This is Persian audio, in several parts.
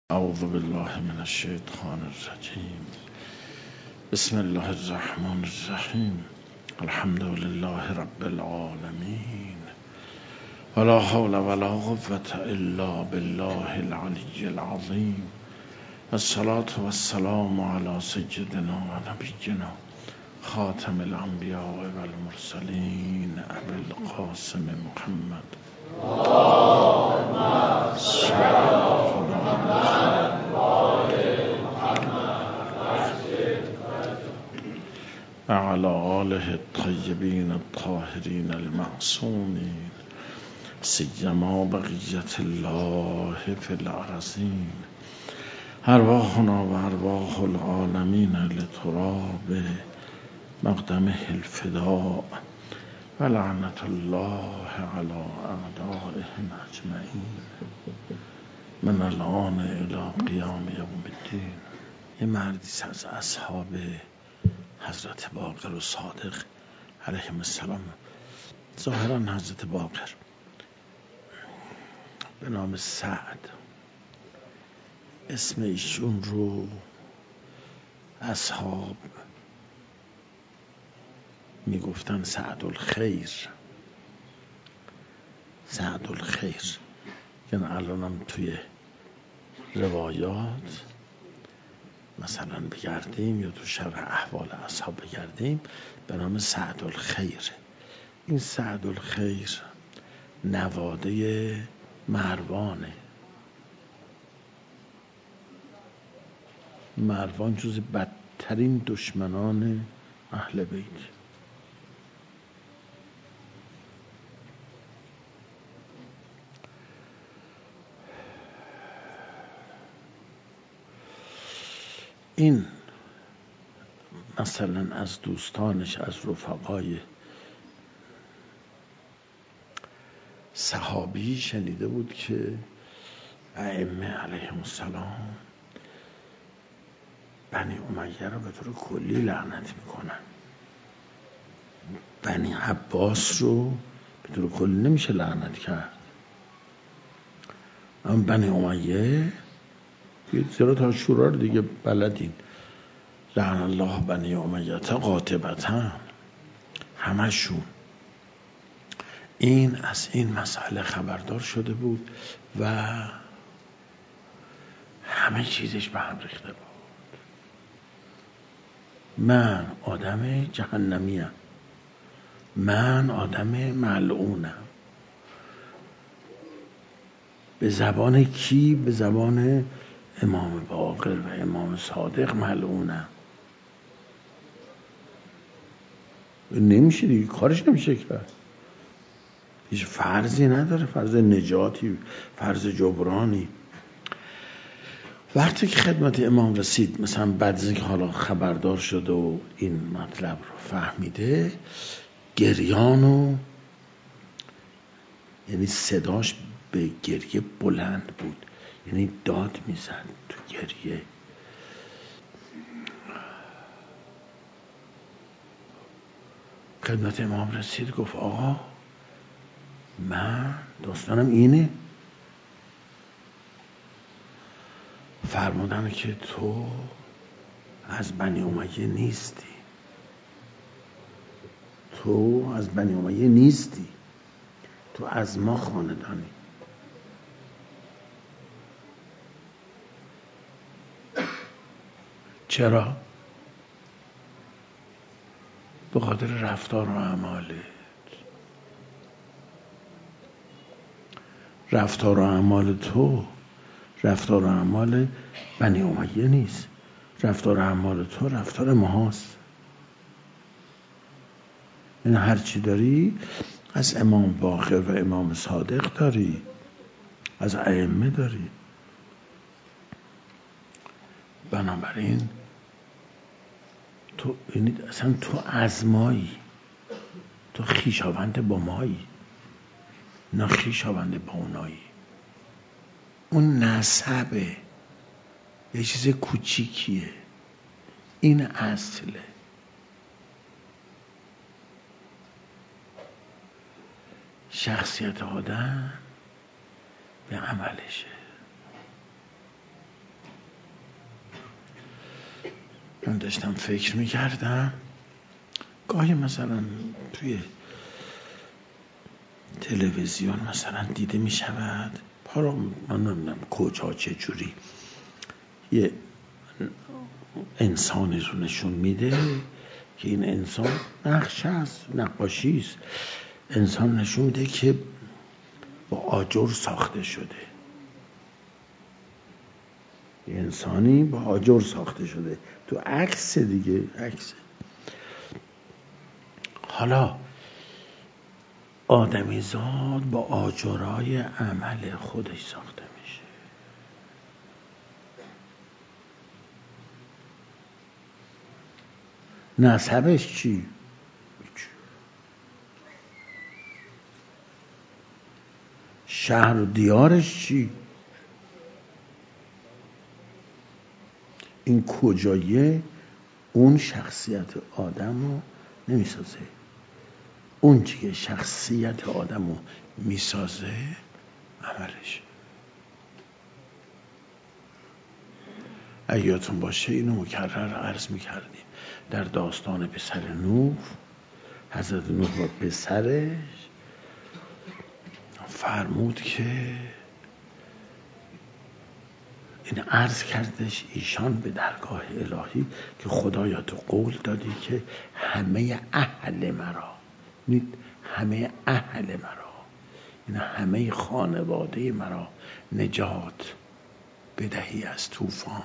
اعوذ بالله من الشیطان الرجیم. بسم الله الرحمن الرحیم. الحمد لله رب العالمین ولا حول ولا قوة الا بالله العلی العظیم. الصلاة والسلام على سیدنا و نبینا خاتم الانبیاء والمرسلین ابی القاسم محمد وعلى آله الطيبين الطاهرين المعصومين سيما بقية الله في الأرضين. أرواحنا وأرواح العالمين لتراب مقدمه الفداء ولعنة الله على أعدائهم أجمعين من الآن إلى قیام یوم الدین. یه مردی از اصحاب حضرت باقر و صادق علیهم السلام، ظاهرا حضرت باقر، به نام سعد، اسم ایشون رو اصحاب میگفتن سعد الخیر. سعد الخیر، یعنی الانم توی روایات مثلا بگردیم یا تو شرح احوال اصحاب بگردیم به نام سعد الخیر. این سعد الخیر نواده مروانه. مروان جز بدترین دشمنان اهل بیت. این مثلا از دوستانش، از رفقای صحابی شنیده بود که ائمه علیهم السلام بنی امیه رو به طور کلی لعنت میکنن. بنی عباس رو به طور کلی نمیشه لعنت کرد، اما بنی امیه زیرا تا شورا رو دیگه بلدین. لعن الله بنی امیه قاطبتا، همشون. این از این مسئله خبردار شده بود و همه چیزش به هم ریخته بود. من آدم جهنمیم، من آدم ملعونم. به زبان کی؟ به زبان امام باقر و امام صادق ملعونم. نمیشه دیگه، کارش نمیشه کرد. هیچ فرضی نداره، فرض نجاتی، فرض جبرانی. وقتی که خدمت امام رسید، مثلا بعد از اینکه حالا خبردار شده و این مطلب رو فهمیده، گریانو، یعنی صداش به گریه بلند بود، یعنی داد میزد تو گریه. خدمت امام رسید، گفت آقا من داستانم اینه. فرمودن که تو از بنی امیه نیستی، تو از بنی امیه نیستی، تو از ما خاندانی. چرا؟ به خاطر رفتار و اعمالت. رفتار و اعمال تو رفتار و اعمال بنی امیه نیست. رفتار و اعمال تو رفتار ماست. این هر چی داری از امام باقر و امام صادق داری، از ائمه داری. بنابراین تو اصلا تو از مایی، تو خویشاوند با مایی، نه خویشاوند با اونایی. اون نسبه یه چیز کوچیکیه، این اصله. شخصیت آدم به عملشه. من داشتم فکر میکردم گاهی مثلا توی تلویزیون مثلا دیده میشود حالا من نمیدونم کجا چه جوری یه انسانی رو نشون میده که این انسان نقشه است، نقاشی است. انسان نشون میده که با آجر ساخته شده، انسانی با آجر ساخته شده. تو عکس دیگه، عکس. حالا آدمی زاد با آجرای عمل خودش ساخته میشه. نسبش چی؟ شهر و دیارش چی؟ این کجایه اون شخصیت آدم رو نمیسازه. اون چی که شخصیت آدم رو میسازه عملش. اگه یادتون باشه اینو مکرر عرض میکردیم در داستان پسر نوح. حضرت نوح با پسرش فرمود که این عرض کردش ایشان به درگاه الهی که خدایا تو قول دادی که همه اهل مرا، همه اهل مرا، این همه خانواده مرا نجات بدهی از طوفان.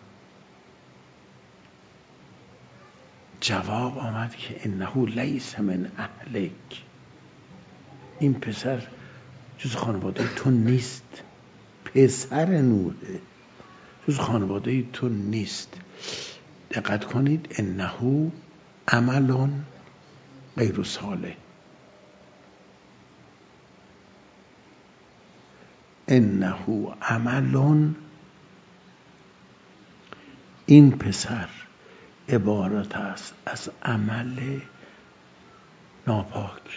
جواب آمد که انه لیس من اهلک، این پسر جز خانواده تو نیست. پسر نوحه، جز خانواده تو نیست. دقت کنید، انه عمل غیر صالح، انه عمل، این پسر عبارت است از عمل ناپاک.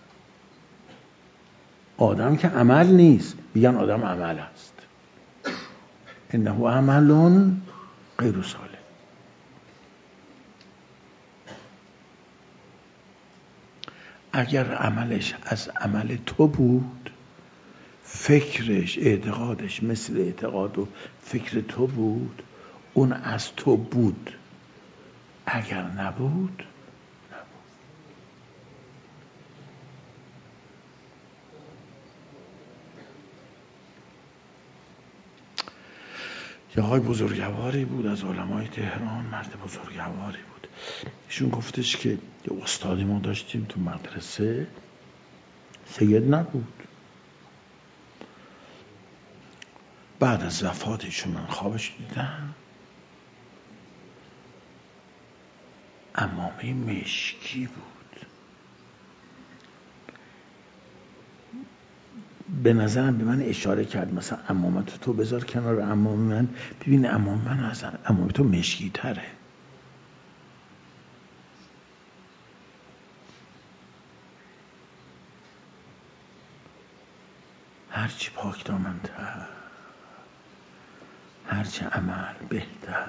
آدم که عمل نیست، میگن آدم عمل است. انه عمل غیر صالح. اگر عملش از عمل تو بود، فکرش، اعتقادش مثل اعتقاد و فکر تو بود، اون از تو بود. اگر نبود، یه آقای بزرگواری بود از علمای تهران، مرد بزرگواری بود. ایشون گفتش که یه استادی ما داشتیم تو مدرسه، سید نبود. بعد از وفاتشون من خوابش دیدم، عمامه مشکی بود. به نظرم به من اشاره کرد مثلا عمامت تو بذار کنار عمام من، ببین عمام من از عمام تو مشکی تره. هرچی پاک دامن‌تر، هرچی عمل بهتر،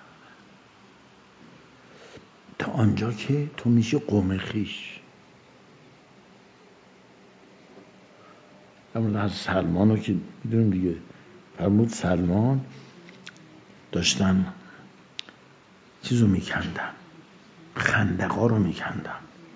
تا آنجا که تو میشه قوم خویش. همون از سلمان رو که میدونیم دیگه، فرمود سلمان داشتن چیزو میکندن، خندقا رو میکندن.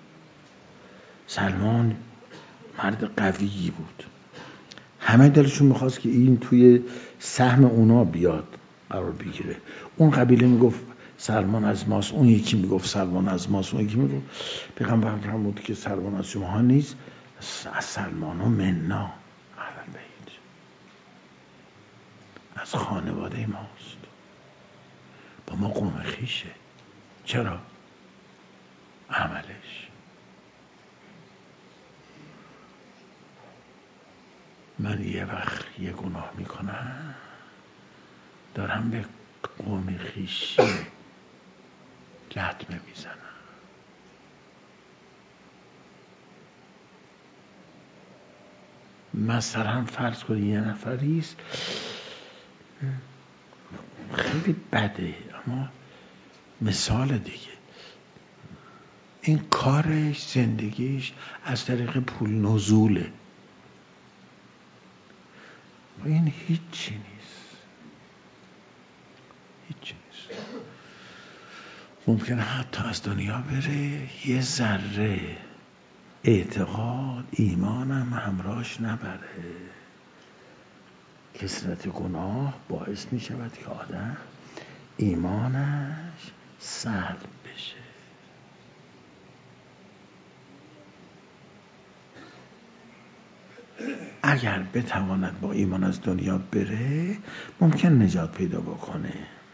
سلمان مرد قویی بود، همه دلشون میخواست که این توی سهم اونا بیاد قرار بگیره. اون قبیله میگفت سلمان از ماست، اون یکی میگفت سلمان از ماست، اون یکی میگفت. پیغمبر فرمود که سلمان از شما نیست، از سلمان و منا، اهل بیت، از خانواده ماست، با ما قوم خویشه. چرا؟ عملش. من یه وقت یه گناه میکنم، دارم به قوم خویشی لطمه میزنم. مثلا فرض کنید یه نفریست خیلی بده، اما مثال دیگه. این کارش، زندگیش از طریق پول نزوله و این هیچی نیست. ممکنه حتی از دنیا بره، یه ذره اعتقاد، ایمانم همراهش نبره. کثرت گناه باعث می شود که آدم ایمانش سلب بشه. اگر بتواند با ایمان از دنیا بره، ممکن نجات پیدا بکنه.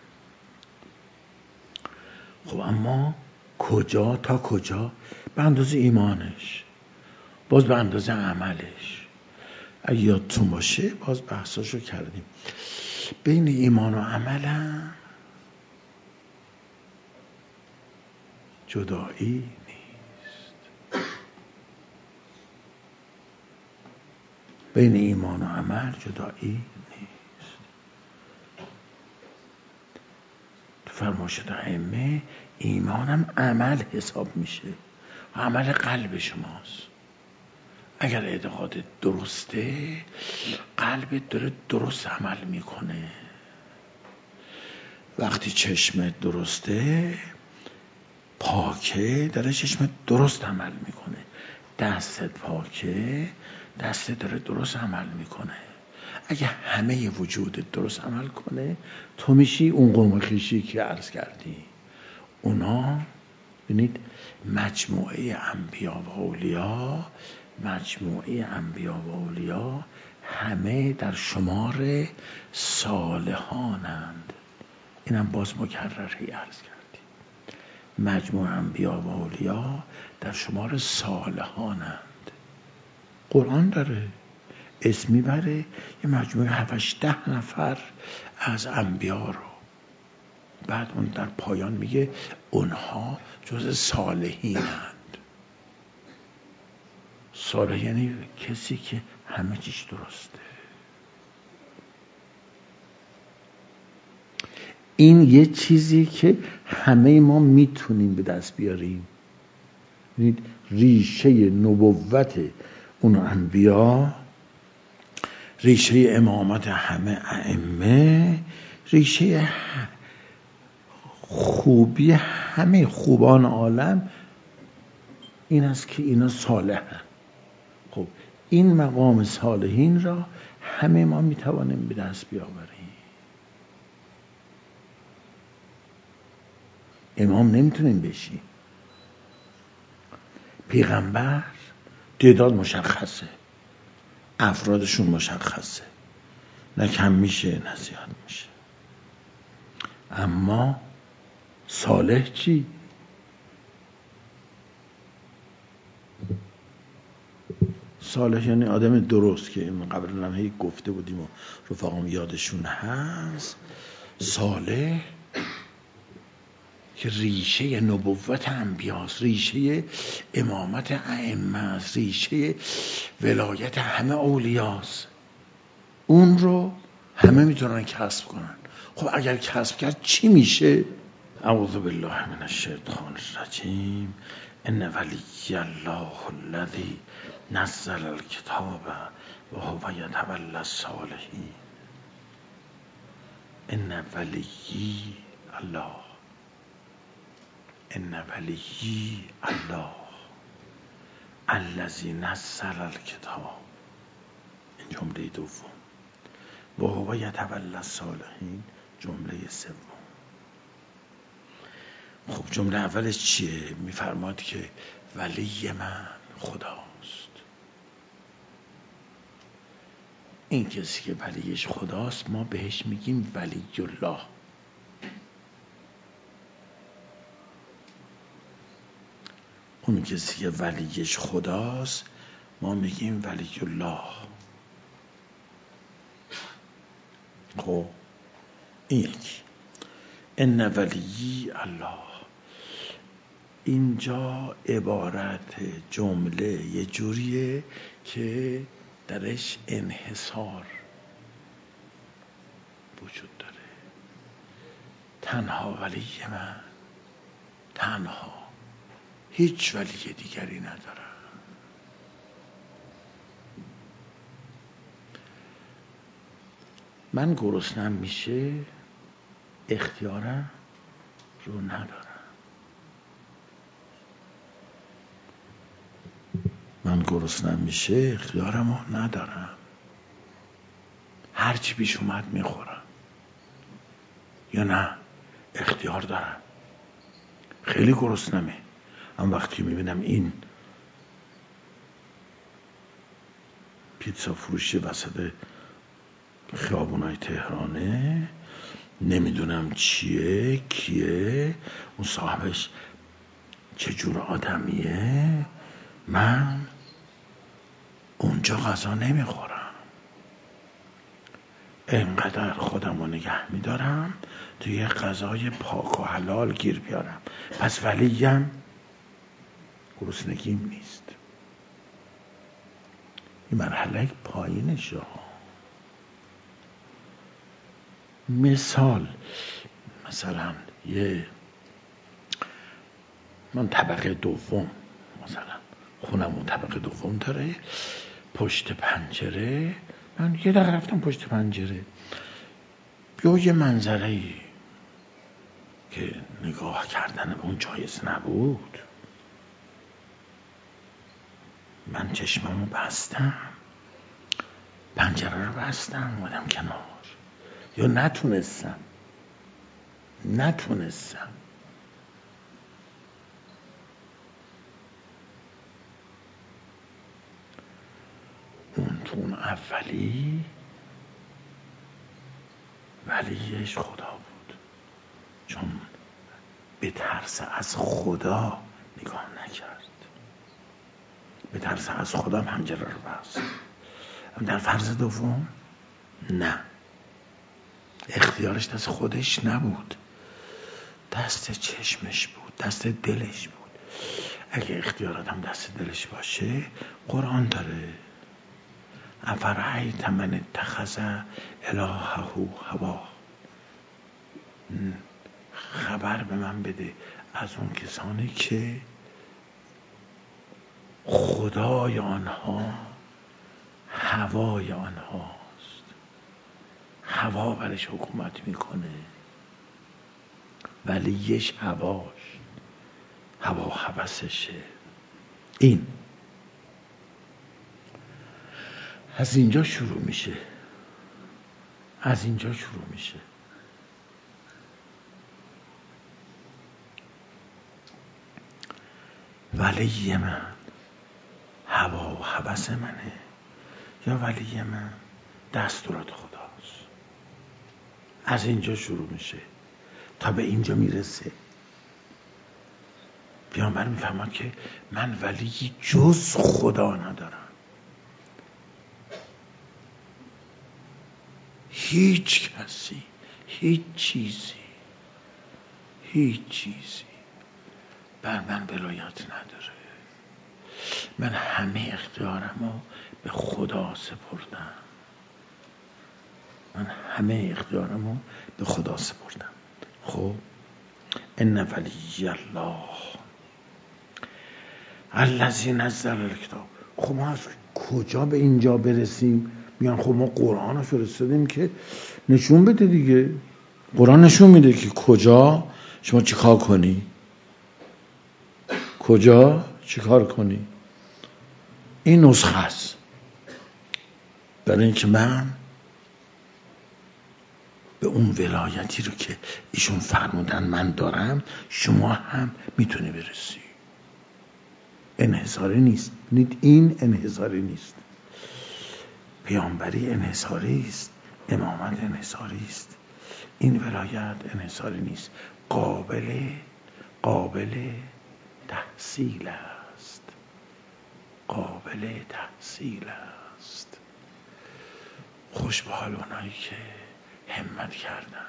خب اما کجا تا کجا؟ به اندازه ایمانش، باز به اندازه عملش. اگه یادتون باشه باز بحثاشو کردیم، بین ایمان و عملم جدایی نیست. بین ایمان و عمل جدایی نیست. تو فرمایشات ائمه ایمانم عمل حساب میشه و عمل قلب شماست. اگر اعتقاد درسته، قلبت داره درست عمل میکنه. وقتی چشمت درسته، پاکه، داره چشمت درست عمل میکنه. دستت پاکه، دستت داره درست عمل میکنه. اگه همه وجودت درست عمل کنه، تو میشی اون قوم خویشی که عرض کردی. اونا ببینید مجموعه انبیا و اولیا همه در شمار صالحانند. اینم باز مکرر عرض کردیم. مجموعه انبیا و اولیا در شمار صالحانند. قرآن داره اسم میبره یه مجموعه 7-8 نفر از انبیا رو، بعد اون در پایان میگه اونها جز صالحینند. صالح یعنی کسی که همه چیش درسته. این یه چیزی که همه ما میتونیم به دست بیاریم. ریشه نبوت اون انبیا، ریشه امامت همه ائمه، ریشه خوبی همه خوبان عالم این است که اینا صالحن. خب این مقام صالحین را همه ما میتوانیم به دست بیاوریم. امام نمیتونیم بشیم. پیغمبر تعداد مشخصه، افرادشون مشخصه، نه کم میشه نه زیاد میشه. اما صالح چی؟ صالح یعنی آدم درست که من قبلا هم هی گفته بودیم و رفاقم یادشون هست. صالح که ریشه نبوت انبیاست، ریشه امامت ائمه است، ریشه ولایت همه اولیاست. اون رو همه میتونن کسب کنن. خب اگر کسب کرد چی میشه؟ اعوذ بالله من الشیطان الرجیم. ان ولی الله الذی نزل الکتاب و هو یتولی الصالحین. ان ولی الله الذی نزل الکتاب، این جمله دوم، و هو یتولی الصالحین جمله سوم. خب جمله اولش چیه؟ میفرماد که ولی من خداست. این کسی که ولیش خداست ما بهش میگیم ولی الله. اون کسی که ولیش خداست ما میگیم ولی الله. خب این یکی. ان ولی الله، اینجا عبارت جمله یه جوریه که درش انحصار وجود داره. تنها ولی من تنها، هیچ ولی دیگری ندارم. من گرسنم میشه اختیارم رو ندارم. من گرسنم میشه اختیارم رو ندارم. هرچی پیش اومد میخورم. یا نه اختیار دارم. خیلی گرسنمه، اما وقتی میبینم این پیتزا فروشی وسط خیابونای تهرانه، نمیدونم چیه کیه، اون صاحبش چجور آدمیه، من اونجا غذا نمیخورم. اینقدر خودم رو نگه میدارم توی غذای پاک و حلال گیر بیارم. پس ولیم گرسنگیم نیست. این مرحله پایینشه. مثلا من طبقه دوم، مثلا خونمون طبقه دوم داره، پشت پنجره، من یه دقیقه رفتم پشت پنجره، بیا یه منظره‌ای که نگاه کردن به اون جایز نبود، من چشممو بستم، پنجره رو بستم، اومدم کنار. یا نتونستم اون تو اون اولی ولیش خدا بود، چون به ترس از خدا نگاه نکرد. به ترس از خدا پنجره رو بست. در فرض دوم نه، اختیارش دست خودش نبود، دست چشمش بود، دست دلش بود. اگه اختیاراتم دست دلش باشه، قرآن داره افرأیت من اتخذ الهه هواه، خبر به من بده از اون کسانی که خدای آنها هوای آنهاست، هوا برش حکومت میکنه، ولیش هوا هوسشه. این از اینجا شروع میشه. ولی من هوا و هوس منه یا ولی من دستورات خداست. از اینجا شروع میشه تا به اینجا میرسه. پیامبر میفهمد که من ولی جز خدا ندارم. هیچ کسی، هیچ چیزی بر من ولایت نداره. من همه اختیارمو به خدا سپردم. خب ان ولی الله الذی نزل الکتاب. خب ما از کجا به اینجا برسیم؟ میگن خب ما قرآن رو فرستادیم که نشون بده دیگه. قرآن نشون میده که کجا شما چیکار کنی. این نسخه است برای اینکه من به اون ولایتی رو که ایشون فرمودن من دارم، شما هم میتونی برسی. انحصاری نیست. این انحصاری نیست. پیامبری انحصاری است، امامت انحصاری است. این ولایت انحصاری نیست، قابل تحصیل است. خوش به حال اونایی که همت کردن،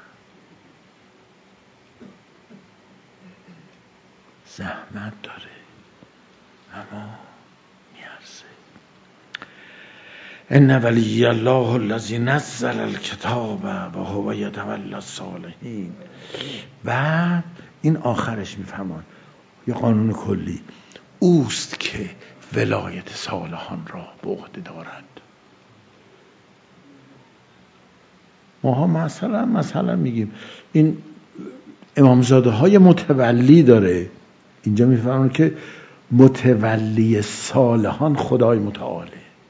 زحمت داره اما میارزه. ان ولی الله الذی نزل الکتاب و هو یتولی الصالحین. بعد این آخرش میفهمان یا قانون کلی اوست که ولایت صالحان را به عهده دارد. ماها مثلا میگیم این امامزاده های متولی داره، اینجا میفهمن که متولی صالحان خدای متعاله.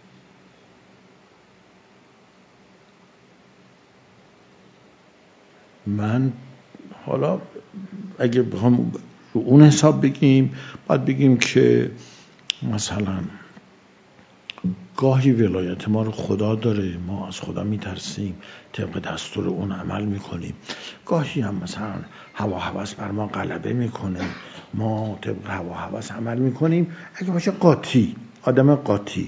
من حالا اگه بخوام رو اون حساب بگیم، باید بگیم که مثلا گاهی ولایت ما رو خدا داره، ما از خدا میترسیم، طبق دستور اون عمل میکنیم. گاهی هم مثلا هوا هوس بر ما غلبه میکنه، ما طبق هوا هوس عمل میکنیم. اگه باشه قاطی، آدم قاطی،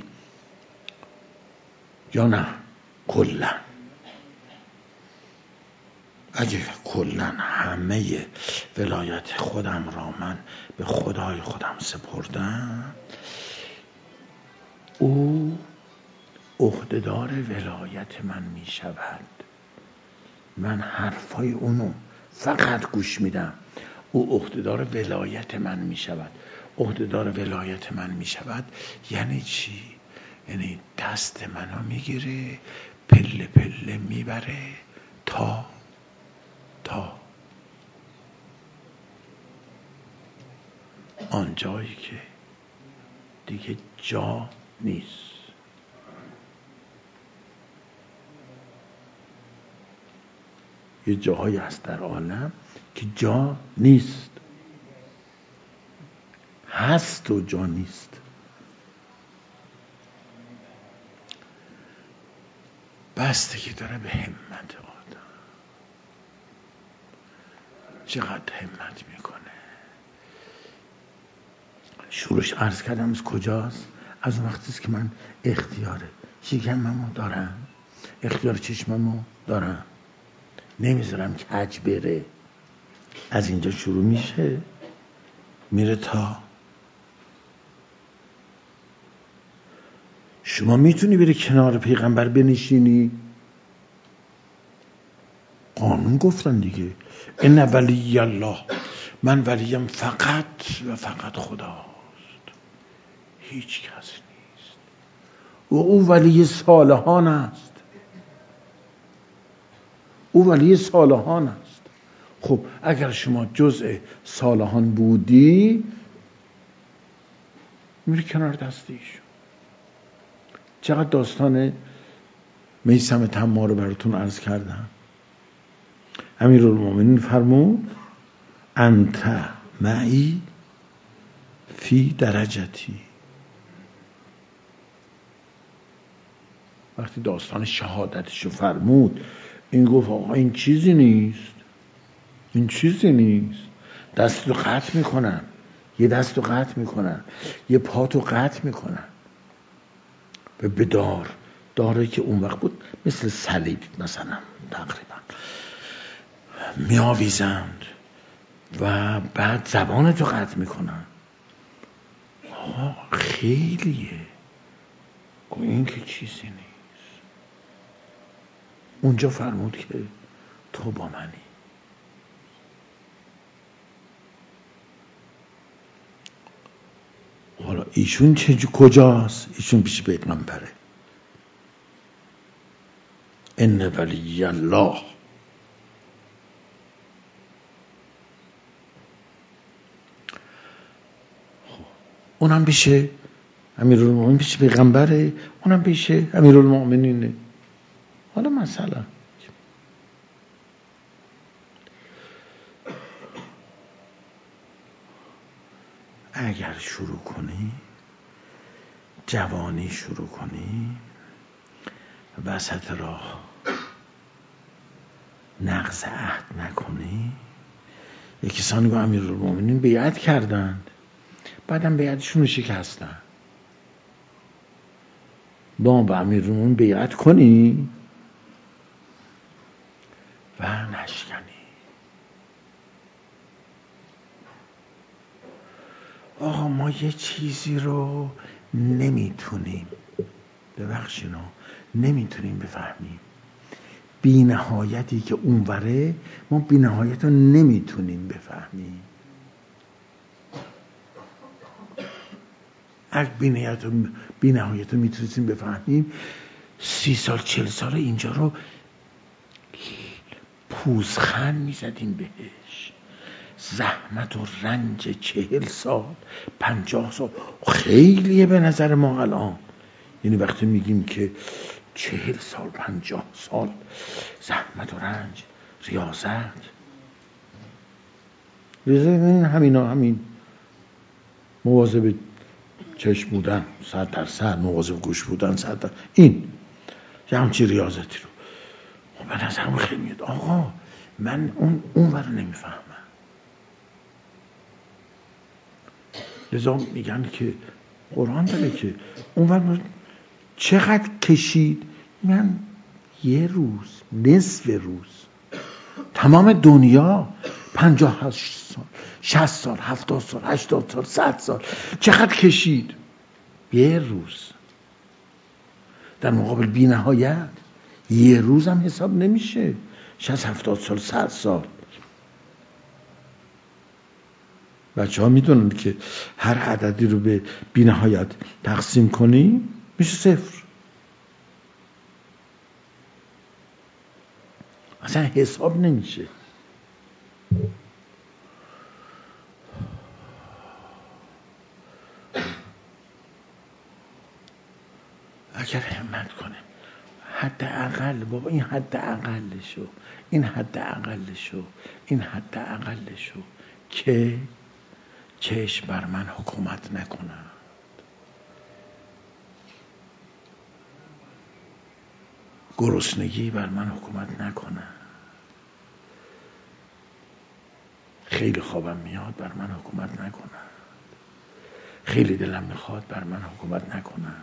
یا نه کلا اگه کلا همه ولایت خودم را من به خدای خودم سپردم، او عهدهدار ولایت من می شود. من حرفای اونو فقط گوش میدم، او عهدهدار ولایت من می شود. عهدهدار ولایت من می شود یعنی چی؟ یعنی دست منو میگیره، پله پله میبره تا آنجایی که دیگه جا نیست. یه جاهایی هست در عالم که جا نیست، هست و جا نیست. بستگی داره به همت آدم، چقدر همت میکنه. شروعش عرض کردم از کجاست؟ از وقتیست که من اختیار شکممو دارم، اختیار چشممو دارم، نمیذارم کج بره. از اینجا شروع میشه، میره تا شما میتونی بری کنار پیغمبر بنشینی. قانون گفتن دیگه، ان ولی الله، من ولیم فقط و فقط خداست، هیچ کس نیست. و او ولی صالحان است، او ولی صالحان است. خب اگر شما جزء صالحان بودی، میری کنار دستیشون. چقدر داستان میثم طماع رو براتون عرض کردم. امیرالمومنین فرمود انت معی فی درجتی. وقتی داستان شهادتشو فرمود، این گفت آقا این چیزی نیست، این چیزی نیست. دستو قطع میکنن، یه دستو قطع میکنن، یه پاتو قطع میکنن. به بدار داره که اون وقت بود مثل صلیب مثلا تقریبا میآویزند و بعد زبانتو قطع میکنن. خیلیه، این که چیزی نیست. اونجا فرمود که تو با منی. حالا ایشون کجاست؟ ایشون پیش پیغمبره. ان ولی الله. اونم پیش امیرالمومنین، پیش پیغمبره، اونم پیش امیرالمومنینه. حالا مثلا اگر شروع کنی، جوانی شروع کنی، وسط راه نقض عهد نکنی. یک کسانی با امیرالمومنین بیعت کردند، بعدم بیعتشون رو شکستن. با امیرالمومنین بیعت کنی و نشکنی. آقا ما یه چیزی رو نمیتونیم، ببخشینا، نمیتونیم بفهمیم. بی نهایتی که اونوره، ما بی نهایت رو نمیتونیم بفهمیم. از بی‌نهایت رو میتونستیم بفهمیم. 30 سال 40 سال اینجا رو پوزخند میزدیم بهش. زحمت و رنج 40 سال 50 سال خیلیه به نظر ما الان. یعنی وقتی میگیم که 40 سال 50 سال زحمت و رنج، ریاضت همین مواظب چشم بودن 100%، مواظب گوش بودن 100%، این یه همچی ریاضتی رو به نظرم خیلی میاد. آقا من اون رو نمیفهمم. لذا میگن که قرآن داره که اون چقدر کشید. من یه روز، نصف روز. تمام دنیا 58 سال 60 سال 70 سال 80 سال 100 سال چقدر کشید. یه روز در مقابل بی نهایت. یه روز هم حساب نمیشه. 60 70 سال 100 سال. بچه ها میدونن که هر عددی رو به بی نهایت تقسیم کنی میشه 0. اصلا حساب نمیشه. اگر همت کنه حداقل بابا این حداقلشو، این حداقلشو، این حداقلشو که چشم بر من حکومت نکنند، گرسنگی بر من حکومت نکنند، خیلی خوابم میاد بر من حکومت نکنند، خیلی دلم میخواد بر من حکومت نکنند.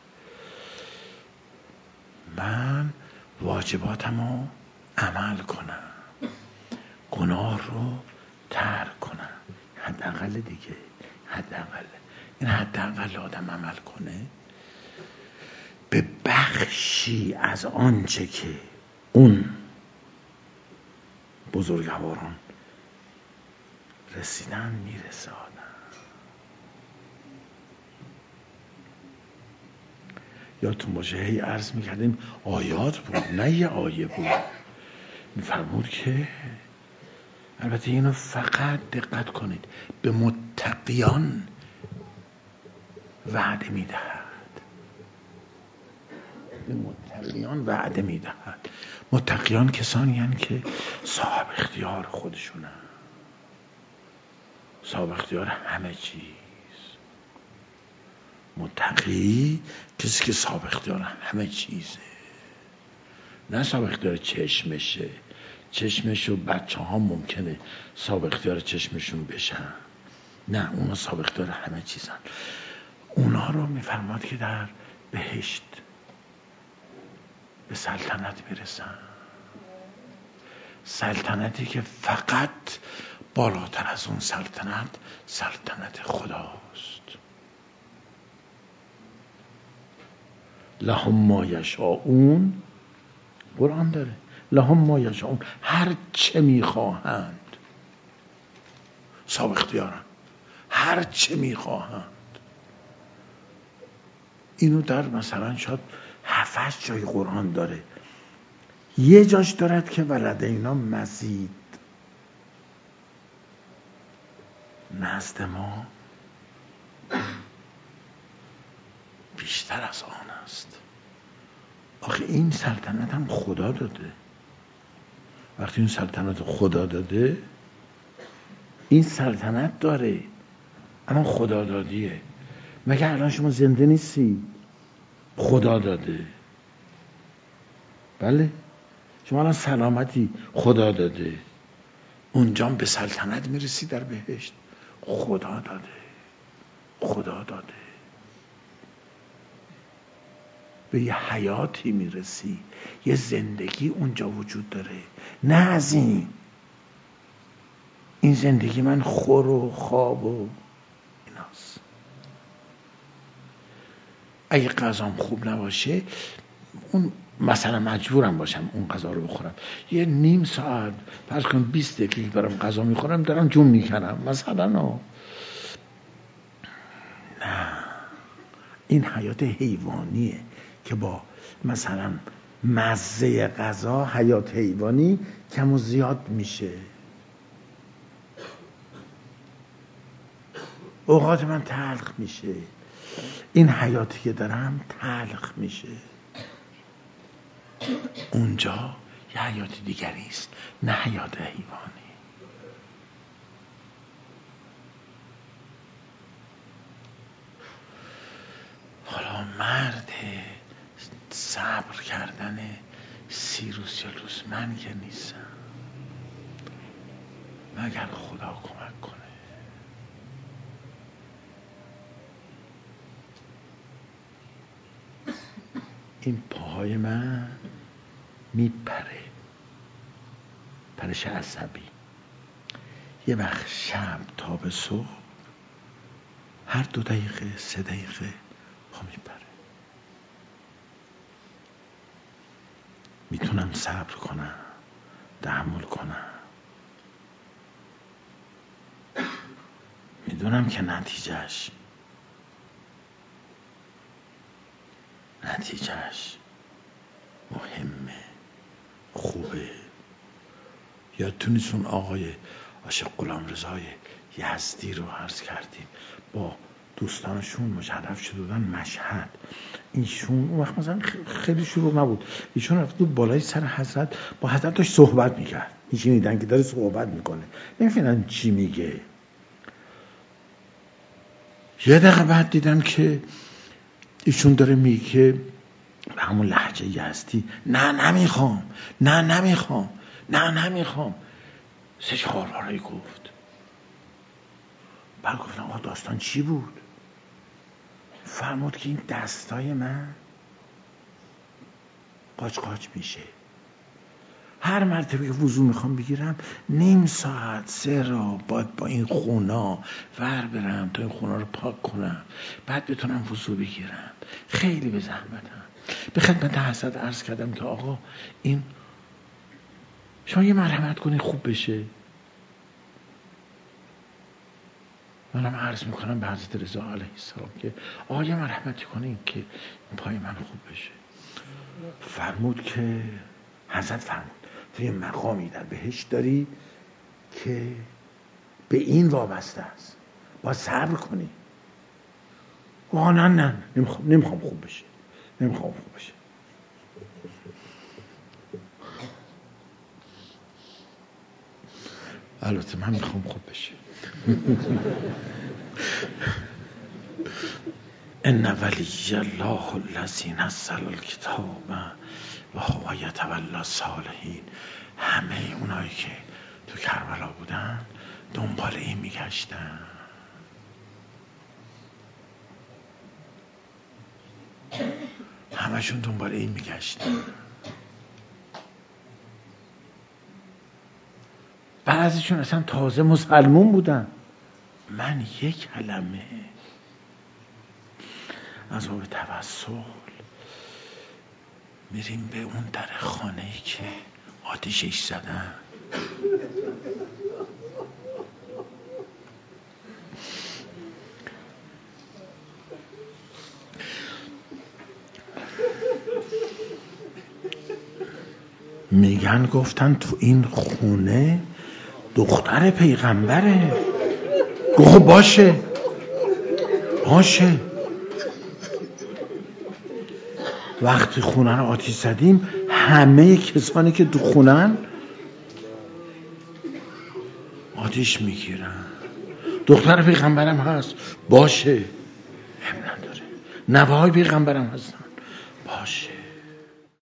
من واجباتمو عمل کنم، گناه رو ترک کنم. حداقل دیگه، حداقل این حداقل آدم عمل کنه به بخشی از آنچه که اون بزرگواران رسیدن میرسه. آدم یادتون باشه هی عرض میکردیم آیات بود، نه یه آیه بود. میفرمود که البته اینو فقط دقت کنید به متقیان وعده میدهد، به متقیان وعده میدهد. متقیان کسانی هستند که صاحب اختیار خودشونن، صاحب اختیار همه چیز. متقی کسی که صاحب اختیار همه چیزه، نه صاحب اختیار چشمش و بچه ها ممکنه صاحب اختیار چشمشون بشن، نه اونا صاحب اختیار همه چیزن. اونا رو میفرماد که در بهشت به سلطنت میرسن، سلطنتی که فقط بالاتر از اون سلطنت خداست. لهم ما یشاءون، قرآن داره لهم ما یشاءون، هر چه میخواهند صاحب اختیارن، هر چه میخواهند. اینو در مثلا شاید 7-8 جای قرآن داره. یه جاش دارد که ولدینا مزید، نزد ما بیشتر از آن است. آخه این سلطنت هم خدا داده. وقتی این سلطنت خدا داده، این سلطنت داره اما خدا دادیه. مگه الان شما زنده نیستی؟ خدا داده. بله شما الان سلامتی، خدا داده. اونجا به سلطنت میرسی در بهشت، خدا داده، خدا داده. به یه حیاتی میرسی، یه زندگی اونجا وجود داره. نه از این زندگی من خور و خواب و ایناست. اگه غذام خوب نباشه، اون مثلا مجبورم باشم اون غذا رو بخورم، یه نیم ساعت فرض کن 20 دقیقه دارم غذا میخورم، دارم جون میکنم مثلا. نه این حیات حیوانیه که با مثلا مزه غذا حیات حیوانی کم و زیاد میشه. اوقات من تلخ میشه، این حیاتی که دارم تلخ میشه. اونجا یه حیات دیگری است، نه حیات حیوانی. حالا مرد صبر کردن 30 روز یا روز من که نیستم، مگر خدا کمک کنه. این پاهای من میپره، پرش عصبی. یه وقت شب تا به صبح هر 2 دقیقه 3 دقیقه پا میپره. میتونم صبر کنم، تحمل کنم، میدونم که نتیجهش مهمه، خوبه. یادتون نیست اون آقای عاشق غلامرضای یزدی رو عرض کردیم، با دوستانشون مشرف شده بودن مشهد. ایشون اون وقت مثلا خیلی شروع نبود، ایشون رفت بالای سر حضرت، با حضرت داشت صحبت میکرد. میشنیدن که داره صحبت میکنه، نمیفهمیدن چی میگه. یه دقیقه بعد دیدم که ایشون داره میگه به همون لهجه یزدی، نه نمیخوام 3-4 بار گفت. بعد گفتم آقا داستان چی بود؟ فرمود که این دستای من قاچ میشه. هر مرتبه که وضو میخوام بگیرم 1/2 ساعت 3 را باید با این خونا ور برم تا این خونا رو پاک کنم، بعد بتونم وضو بگیرم. خیلی به زحمتم. به خدمت حضرت عرض کردم که آقا این شما یه مرحمت کنی خوب بشه. منم عرض میکنم به حضرت رضا علیه السلام که آقا یه مرحمتی کنین که این پای من خوب بشه. فرمود که حضرت فرمود تو یه مقامی در بهشت داری که به این وابسته است، باید صبر کنی. نه نمیخوام خوب بشه. البته من میخوام خوب بشه. ان ولی الله الذی نزل الکتاب و هو یتولی الصالحین. همه اونایی که تو کربلا بودن دنبال این میگشتن. همشون دنبال این میگشتن. بعضیشون اصلا تازه مسلمون بودن. من 1 کلمه از باب توسل میریم به اون در خانه‌ای که آتیشش زدن. میگن گفتن تو این خونه دختر پیغمبره. گفت باشه. وقتی خونه رو آتیش زدیم همه کسانی که تو خونن آتیش میگیرن. دختر پیغمبرم هست، باشه، نداره. نوه‌های پیغمبرم هستن، باشه.